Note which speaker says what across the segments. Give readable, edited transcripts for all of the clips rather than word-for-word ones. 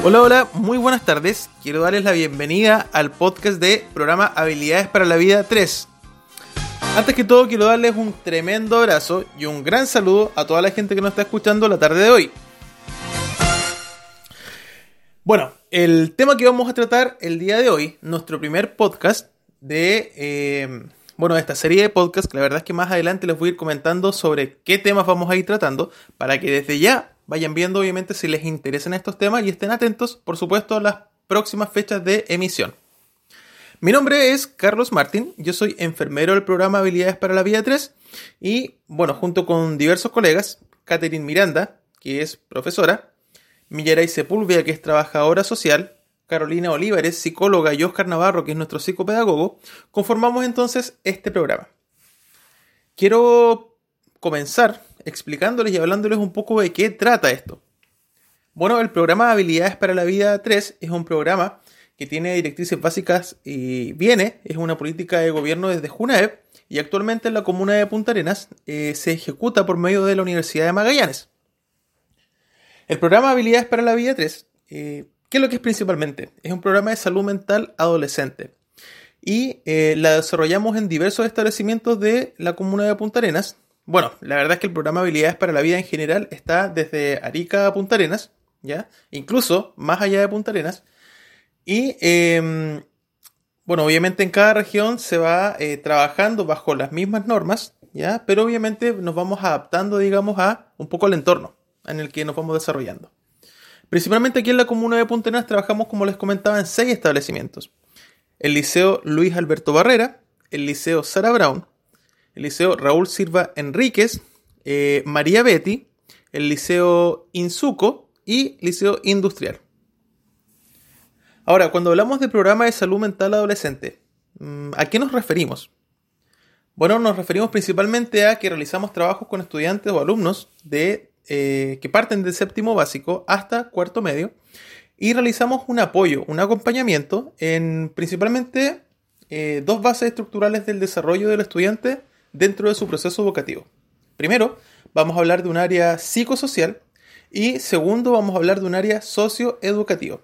Speaker 1: Hola, hola, muy buenas tardes. Quiero darles la bienvenida al podcast de programa Habilidades para la Vida 3. Antes que todo, quiero darles un tremendo abrazo y un gran saludo a toda la gente que nos está escuchando la tarde de hoy. Bueno, el tema que vamos a tratar el día de hoy, nuestro primer podcast de esta serie de podcasts, que la verdad es que más adelante les voy a ir comentando sobre qué temas vamos a ir tratando, para que desde ya vayan viendo obviamente si les interesan estos temas y estén atentos, por supuesto, a las próximas fechas de emisión. Mi nombre es Carlos Martín, yo soy enfermero del programa Habilidades para la Vida 3 y, junto con diversos colegas, Catherine Miranda, que es profesora, Millaray Sepúlveda, que es trabajadora social, Carolina Olivares, psicóloga, y Oscar Navarro, que es nuestro psicopedagogo, conformamos entonces este programa. Quiero comenzar explicándoles y hablándoles un poco de qué trata esto. Bueno, el programa Habilidades para la Vida 3 es un programa que tiene directrices básicas y es una política de gobierno desde Junaep y actualmente en la comuna de Punta Arenas se ejecuta por medio de la Universidad de Magallanes. El programa Habilidades para la Vida 3, ¿qué es lo que es principalmente? Es un programa de salud mental adolescente y la desarrollamos en diversos establecimientos de la comuna de Punta Arenas. Bueno, la verdad es que el programa Habilidades para la Vida en general está desde Arica a Punta Arenas, ¿ya? Incluso más allá de Punta Arenas. Y obviamente en cada región se va trabajando bajo las mismas normas, ¿ya? Pero obviamente nos vamos adaptando, digamos, a un poco al entorno en el que nos vamos desarrollando. Principalmente aquí en la comuna de Punta Arenas trabajamos, como les comentaba, en 6 establecimientos. El Liceo Luis Alberto Barrera, el Liceo Sara Brown, el Liceo Raúl Silva Enríquez, María Betty, el Liceo Insuco y Liceo Industrial. Ahora, cuando hablamos de programa de salud mental adolescente, ¿a qué nos referimos? Bueno, nos referimos principalmente a que realizamos trabajos con estudiantes o alumnos que parten del séptimo básico hasta cuarto medio y realizamos un apoyo, un acompañamiento en principalmente 2 bases estructurales del desarrollo del estudiante dentro de su proceso educativo. Primero, vamos a hablar de un área psicosocial y segundo, vamos a hablar de un área socioeducativa.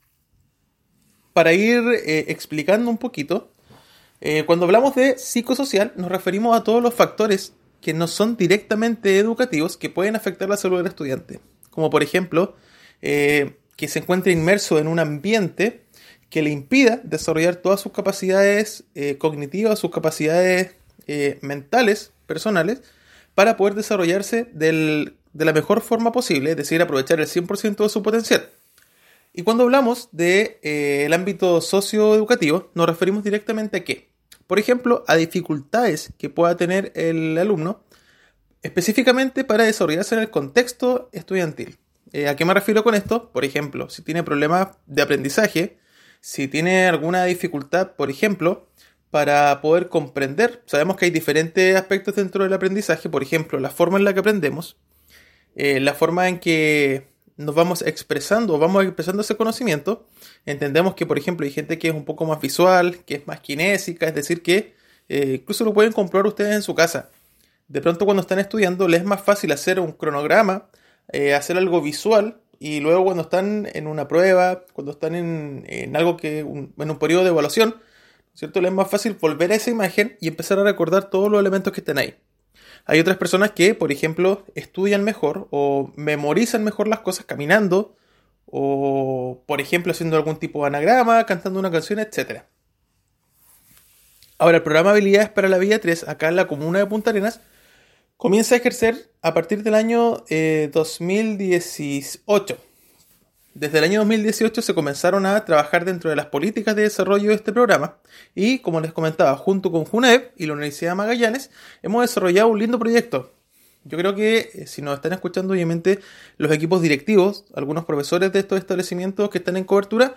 Speaker 1: Para ir explicando un poquito, cuando hablamos de psicosocial nos referimos a todos los factores que no son directamente educativos que pueden afectar la salud del estudiante. Como por ejemplo, que se encuentre inmerso en un ambiente que le impida desarrollar todas sus capacidades cognitivas, sus capacidades mentales, personales, para poder desarrollarse de la mejor forma posible, es decir, aprovechar el 100% de su potencial. Y cuando hablamos del ámbito socioeducativo, nos referimos directamente a qué. Por ejemplo, a dificultades que pueda tener el alumno, específicamente para desarrollarse en el contexto estudiantil. ¿A qué me refiero con esto? Por ejemplo, si tiene problemas de aprendizaje, si tiene alguna dificultad, por ejemplo, para poder comprender. Sabemos que hay diferentes aspectos dentro del aprendizaje, por ejemplo, la forma en la que aprendemos, la forma en que nos vamos expresando o vamos expresando ese conocimiento. Entendemos que, por ejemplo, hay gente que es un poco más visual, que es más kinésica, es decir, que incluso lo pueden comprobar ustedes en su casa. De pronto, cuando están estudiando, les es más fácil hacer un cronograma, hacer algo visual, y luego cuando están en una prueba, cuando están en algo en un periodo de evaluación, ¿cierto? Les es más fácil volver a esa imagen y empezar a recordar todos los elementos que estén ahí. Hay otras personas que, por ejemplo, estudian mejor o memorizan mejor las cosas caminando o, por ejemplo, haciendo algún tipo de anagrama, cantando una canción, etc. Ahora, el programa Habilidades para la Vida 3, acá en la comuna de Punta Arenas, comienza a ejercer a partir del año 2018. Desde el año 2018 se comenzaron a trabajar dentro de las políticas de desarrollo de este programa y, como les comentaba, junto con Junaep y la Universidad de Magallanes, hemos desarrollado un lindo proyecto. Yo creo que si nos están escuchando, obviamente, los equipos directivos, algunos profesores de estos establecimientos que están en cobertura,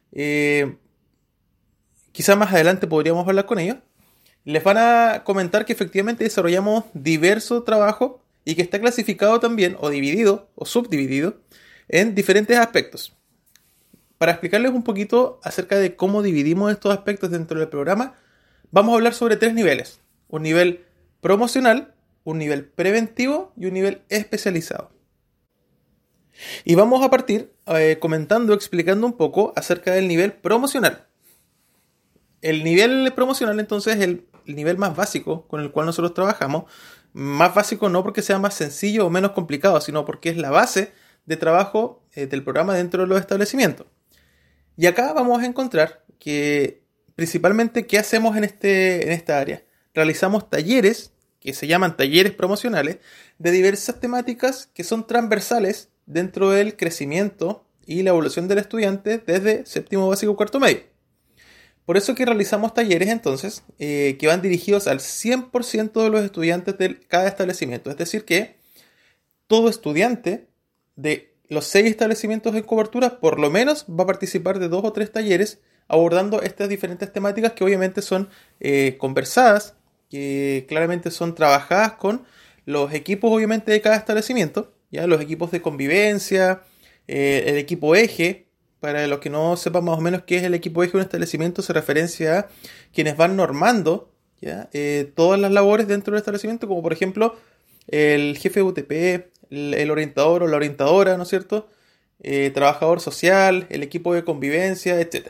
Speaker 1: quizás más adelante podríamos hablar con ellos, les van a comentar que efectivamente desarrollamos diversos trabajos y que está clasificado también, o dividido, o subdividido, en diferentes aspectos. Para explicarles un poquito acerca de cómo dividimos estos aspectos dentro del programa, vamos a hablar sobre 3 niveles. Un nivel promocional, un nivel preventivo y un nivel especializado. Y vamos a partir explicando un poco acerca del nivel promocional. El nivel promocional entonces es el nivel más básico con el cual nosotros trabajamos. Más básico no porque sea más sencillo o menos complicado, sino porque es la base de trabajo del programa dentro de los establecimientos. Y acá vamos a encontrar que principalmente ¿qué hacemos en esta área? Realizamos talleres, que se llaman talleres promocionales, de diversas temáticas que son transversales dentro del crecimiento y la evolución del estudiante desde séptimo básico cuarto medio. Por eso que realizamos talleres entonces que van dirigidos al 100% de los estudiantes de cada establecimiento. Es decir que todo estudiante de los 6 establecimientos en cobertura por lo menos va a participar de 2 o 3 talleres abordando estas diferentes temáticas que obviamente son conversadas, que claramente son trabajadas con los equipos obviamente de cada establecimiento, ya los equipos de convivencia, el equipo eje. Para los que no sepan más o menos qué es el equipo eje de un establecimiento, se referencia a quienes van normando, ¿ya? Todas las labores dentro del establecimiento, como por ejemplo el jefe de UTP, el orientador o la orientadora, ¿no es cierto? Trabajador social, el equipo de convivencia, etc.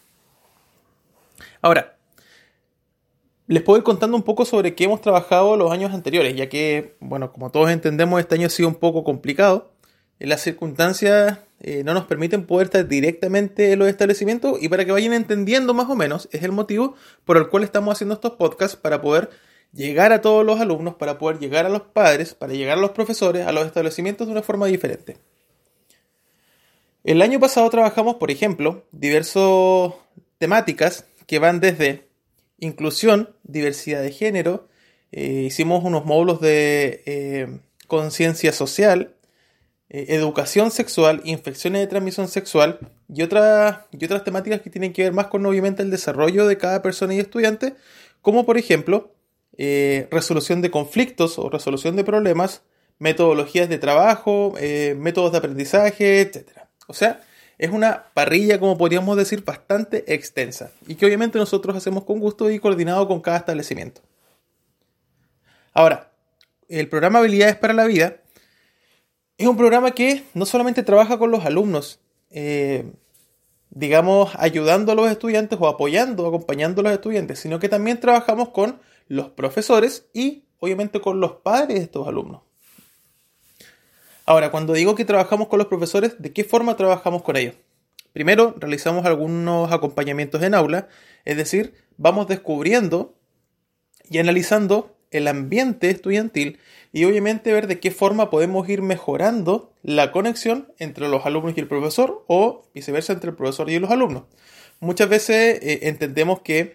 Speaker 1: Ahora, les puedo ir contando un poco sobre qué hemos trabajado los años anteriores, ya que, bueno, como todos entendemos, este año ha sido un poco complicado. Las circunstancias no nos permiten poder estar directamente en los establecimientos, y para que vayan entendiendo más o menos es el motivo por el cual estamos haciendo estos podcasts, para poder llegar a todos los alumnos, para poder llegar a los padres, para llegar a los profesores, a los establecimientos de una forma diferente. El año pasado trabajamos, por ejemplo, diversas temáticas que van desde inclusión, diversidad de género, hicimos unos módulos de conciencia social, educación sexual, infecciones de transmisión sexual y otras temáticas que tienen que ver más con obviamente el desarrollo de cada persona y estudiante, como por ejemplo resolución de conflictos o resolución de problemas, metodologías de trabajo, métodos de aprendizaje, etc. O sea, es una parrilla, como podríamos decir, bastante extensa y que obviamente nosotros hacemos con gusto y coordinado con cada establecimiento. Ahora, el programa Habilidades para la Vida es un programa que no solamente trabaja con los alumnos, digamos, ayudando a los estudiantes o apoyando, acompañando a los estudiantes, sino que también trabajamos con los profesores y, obviamente, con los padres de estos alumnos. Ahora, cuando digo que trabajamos con los profesores, ¿de qué forma trabajamos con ellos? Primero, realizamos algunos acompañamientos en aula, es decir, vamos descubriendo y analizando el ambiente estudiantil y obviamente ver de qué forma podemos ir mejorando la conexión entre los alumnos y el profesor, o viceversa entre el profesor y los alumnos. Muchas veces entendemos que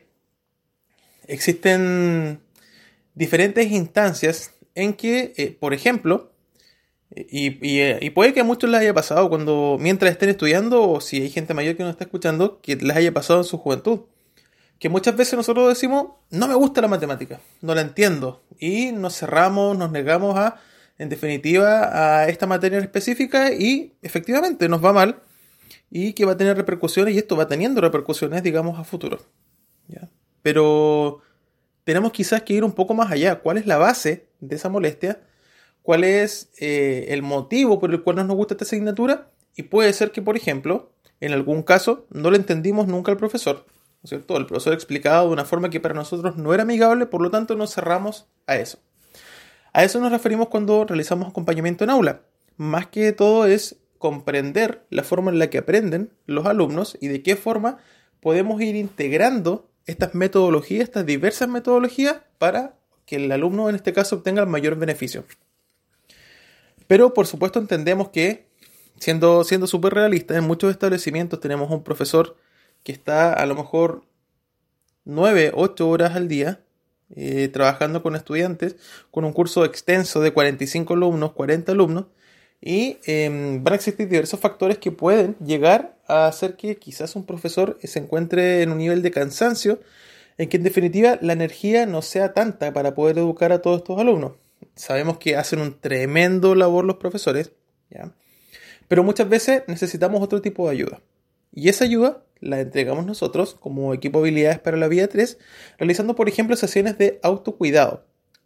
Speaker 1: existen diferentes instancias en que, por ejemplo, y puede que a muchos les haya pasado mientras estén estudiando, o si hay gente mayor que nos está escuchando, que les haya pasado en su juventud, que muchas veces nosotros decimos, no me gusta la matemática, no la entiendo, y nos cerramos, nos negamos en definitiva, a esta materia específica, y efectivamente nos va mal, y que va a tener repercusiones, y esto va teniendo repercusiones, digamos, a futuro, ¿ya? Pero tenemos quizás que ir un poco más allá. ¿Cuál es la base de esa molestia? ¿Cuál es el motivo por el cual no nos gusta esta asignatura? Y puede ser que, por ejemplo, en algún caso no le entendimos nunca al profesor, ¿no es cierto? El profesor explicaba de una forma que para nosotros no era amigable, por lo tanto nos cerramos a eso. A eso nos referimos cuando realizamos acompañamiento en aula. Más que todo es comprender la forma en la que aprenden los alumnos y de qué forma podemos ir integrando estas metodologías, estas diversas metodologías, para que el alumno en este caso obtenga el mayor beneficio. Pero por supuesto entendemos que, siendo súper realistas, en muchos establecimientos tenemos un profesor que está a lo mejor 9, 8 horas al día trabajando con estudiantes, con un curso extenso de 45 alumnos, 40 alumnos, y van a existir diversos factores que pueden llegar a hacer que quizás un profesor se encuentre en un nivel de cansancio en que en definitiva la energía no sea tanta para poder educar a todos estos alumnos. Sabemos que hacen un tremendo labor los profesores, ¿ya? Pero muchas veces necesitamos otro tipo de ayuda. Y esa ayuda la entregamos nosotros como equipo Habilidades para la Vida 3, realizando, por ejemplo, sesiones de autocuidado.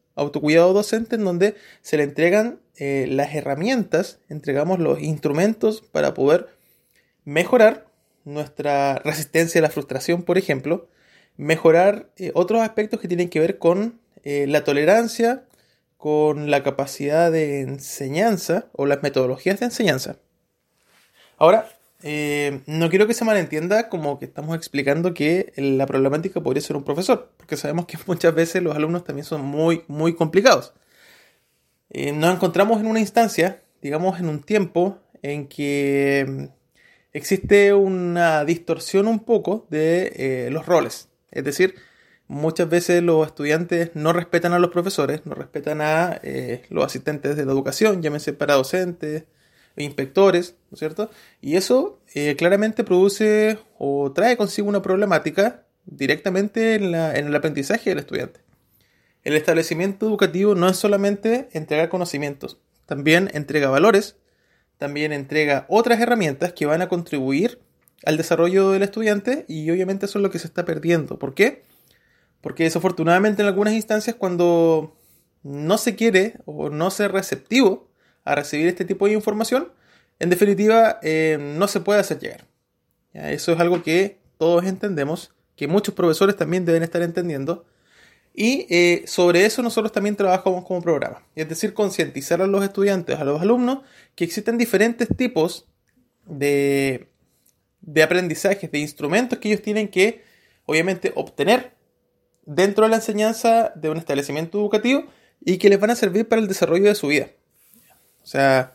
Speaker 1: autocuidado docente, en donde se le entregan las herramientas, entregamos los instrumentos para poder mejorar nuestra resistencia a la frustración, por ejemplo, mejorar otros aspectos que tienen que ver con la tolerancia, con la capacidad de enseñanza o las metodologías de enseñanza. Ahora, no quiero que se malentienda como que estamos explicando que la problemática podría ser un profesor, porque sabemos que muchas veces los alumnos también son muy, muy complicados. Nos encontramos en una instancia, digamos en un tiempo, en que existe una distorsión un poco de los roles. Es decir, muchas veces los estudiantes no respetan a los profesores, no respetan a los asistentes de la educación, llámense paradocentes, inspectores, ¿no es cierto? Y eso claramente produce o trae consigo una problemática directamente en el aprendizaje del estudiante. El establecimiento educativo no es solamente entregar conocimientos, también entrega valores, también entrega otras herramientas que van a contribuir al desarrollo del estudiante y obviamente eso es lo que se está perdiendo. ¿Por qué? Porque desafortunadamente en algunas instancias cuando no se quiere o no se es receptivo a recibir este tipo de información, en definitiva no se puede hacer llegar. ¿Ya? Eso es algo que todos entendemos, que muchos profesores también deben estar entendiendo y sobre eso nosotros también trabajamos como programa. Es decir, concientizar a los estudiantes, a los alumnos, que existen diferentes tipos de aprendizajes, de instrumentos que ellos tienen que obviamente obtener dentro de la enseñanza de un establecimiento educativo y que les van a servir para el desarrollo de su vida. O sea,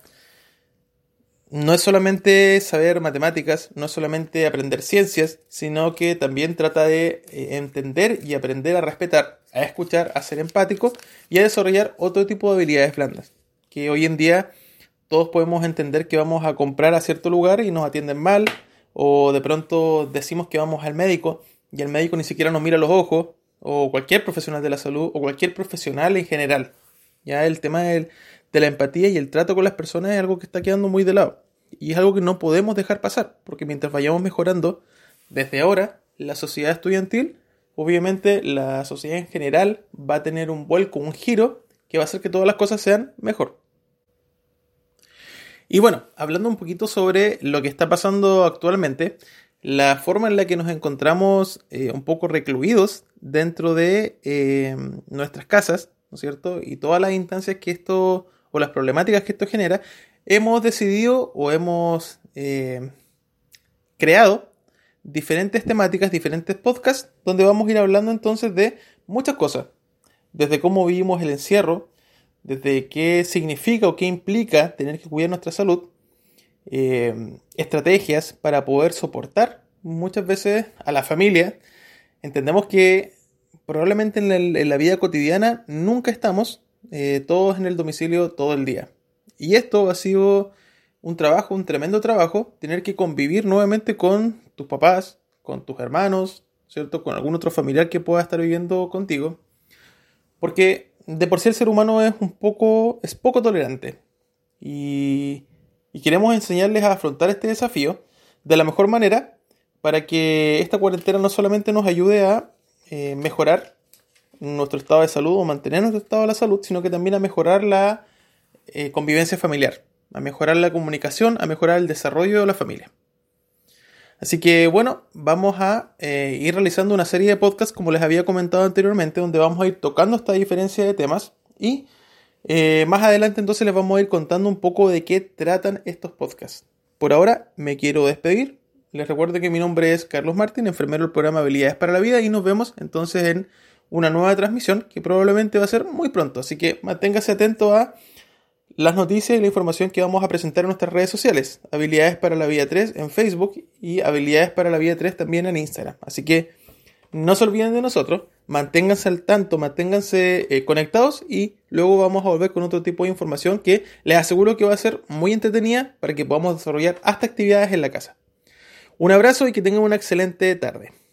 Speaker 1: no es solamente saber matemáticas, no es solamente aprender ciencias, sino que también trata de entender y aprender a respetar, a escuchar, a ser empático y a desarrollar otro tipo de habilidades blandas. Que hoy en día todos podemos entender que vamos a comprar a cierto lugar y nos atienden mal, o de pronto decimos que vamos al médico y el médico ni siquiera nos mira a los ojos, o cualquier profesional de la salud, o cualquier profesional en general. Ya el tema de la empatía y el trato con las personas es algo que está quedando muy de lado. Y es algo que no podemos dejar pasar, porque mientras vayamos mejorando desde ahora la sociedad estudiantil, obviamente la sociedad en general va a tener un vuelco, un giro, que va a hacer que todas las cosas sean mejor. Y bueno, hablando un poquito sobre lo que está pasando actualmente, la forma en la que nos encontramos un poco recluidos dentro de nuestras casas, ¿no es cierto? Y todas las instancias que esto, o las problemáticas que esto genera, hemos decidido o hemos creado diferentes temáticas, diferentes podcasts, donde vamos a ir hablando entonces de muchas cosas. Desde cómo vivimos el encierro, desde qué significa o qué implica tener que cuidar nuestra salud, estrategias para poder soportar muchas veces a la familia. Entendemos que probablemente en la vida cotidiana nunca estamos todos en el domicilio todo el día. Y esto ha sido un trabajo, un tremendo trabajo, tener que convivir nuevamente con tus papás, con tus hermanos, ¿cierto? Con algún otro familiar que pueda estar viviendo contigo. Porque de por sí el ser humano es poco tolerante. Y queremos enseñarles a afrontar este desafío de la mejor manera para que esta cuarentena no solamente nos ayude a mejorar nuestro estado de salud o mantener nuestro estado de la salud, sino que también a mejorar la convivencia familiar, a mejorar la comunicación, a mejorar el desarrollo de la familia. Así que bueno, vamos a ir realizando una serie de podcasts, como les había comentado anteriormente, donde vamos a ir tocando esta diferencia de temas y más adelante entonces les vamos a ir contando un poco de qué tratan estos podcasts. Por ahora me quiero despedir. Les recuerdo que mi nombre es Carlos Martín, enfermero del programa Habilidades para la Vida, y nos vemos entonces en una nueva transmisión que probablemente va a ser muy pronto. Así que manténgase atento a las noticias y la información que vamos a presentar en nuestras redes sociales. Habilidades para la Vida 3 en Facebook y Habilidades para la Vida 3 también en Instagram. Así que no se olviden de nosotros, manténganse al tanto, manténganse conectados y luego vamos a volver con otro tipo de información que les aseguro que va a ser muy entretenida para que podamos desarrollar hasta actividades en la casa. Un abrazo y que tengan una excelente tarde.